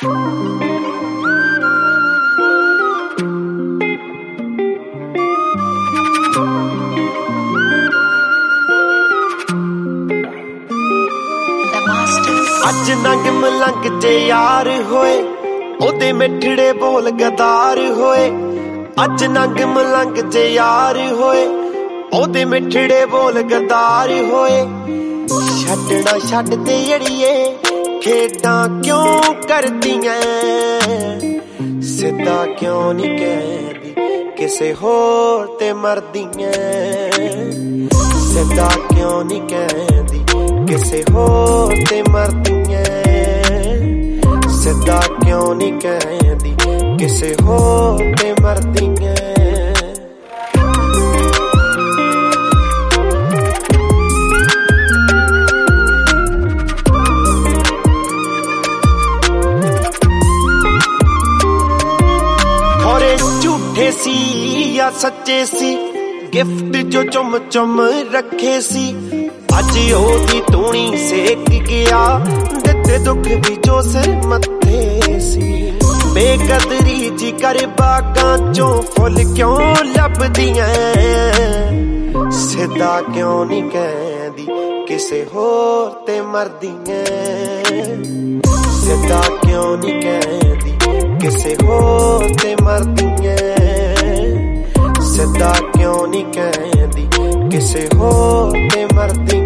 अज नंग मलंग जे यार होए ओदे मिठड़े बोल गदार होए। अज नंग मलंग जे यार होए ओदे मिठड़े बोल गदार होए। छड्डना छड्ड दे अड़िए खेडां क्यों करदियां, सिद्धा क्यों नहीं कहदी किसे होर ते मरदियां। सिद्धा क्यों नहीं कहदी किसे होर ते मरदियां। सिद्धा क्यों नहीं कहदी किसे होर ते मरदियां। खौरे झूठे सी या सच्चे सी गिफ्ट जो चुम चुम रखे सी। अज ओदी तूणी सेक गया दिते दुख भी जो सिर मत्थे सी। बेकदरी जी कर बागां चों फुल क्यों लभदियां, सिद्धा क्यों नहीं कहदी किसे होर ते मरदियां। सिद्धा क्यों नहीं कहदी किसे होर ते मरदियां। सिद्धा क्यों नहीं कहदी किसे होर ते मरदियां।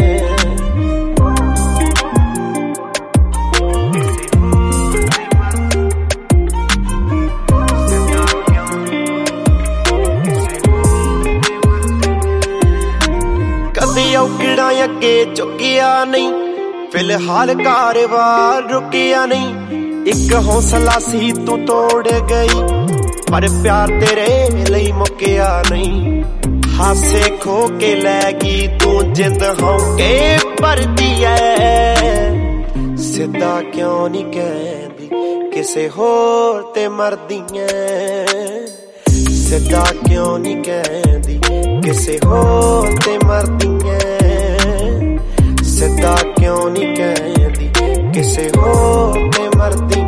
कदे औकड़ा अगे झुकिया नहीं, फिलहाल कारवार रुकिया नहीं। एक हौसला सी तू तोड़ गई पर प्यार तेरे लई मुकिया नहीं। हासे खो के लैगी तू जिंद होके भरदी है। सिद्धा क्यों नहीं कहदी किसे होर ते मरदियां। सिद्धा क्यों नहीं कहदी किसे होर ते मरदियां। सिद्धा क्यों नहीं कहदी किसे होर ते मरदियां।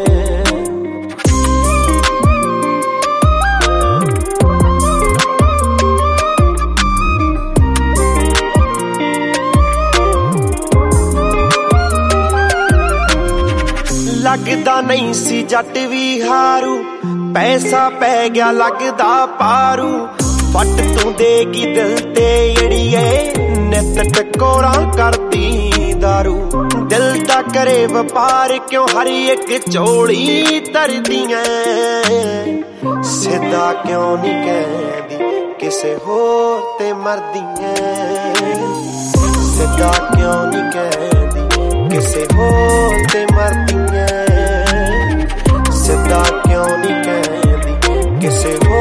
लगदा नहीं सी जट भी हारू, पैसा पै गया लगदा पारू। फट तू देगी दिल ते अड़िए नित टकोरा करदी दारू। दिल दा करे वपार क्यों हर एक चोली तरदियां। सिद्धा क्यों नहीं कहदी किसे होर ते मरदियां। सिद्धा क्यों नहीं कहदी किसे होर ते मरदियां। सिद्धा क्यों नहीं कहदी किसे होर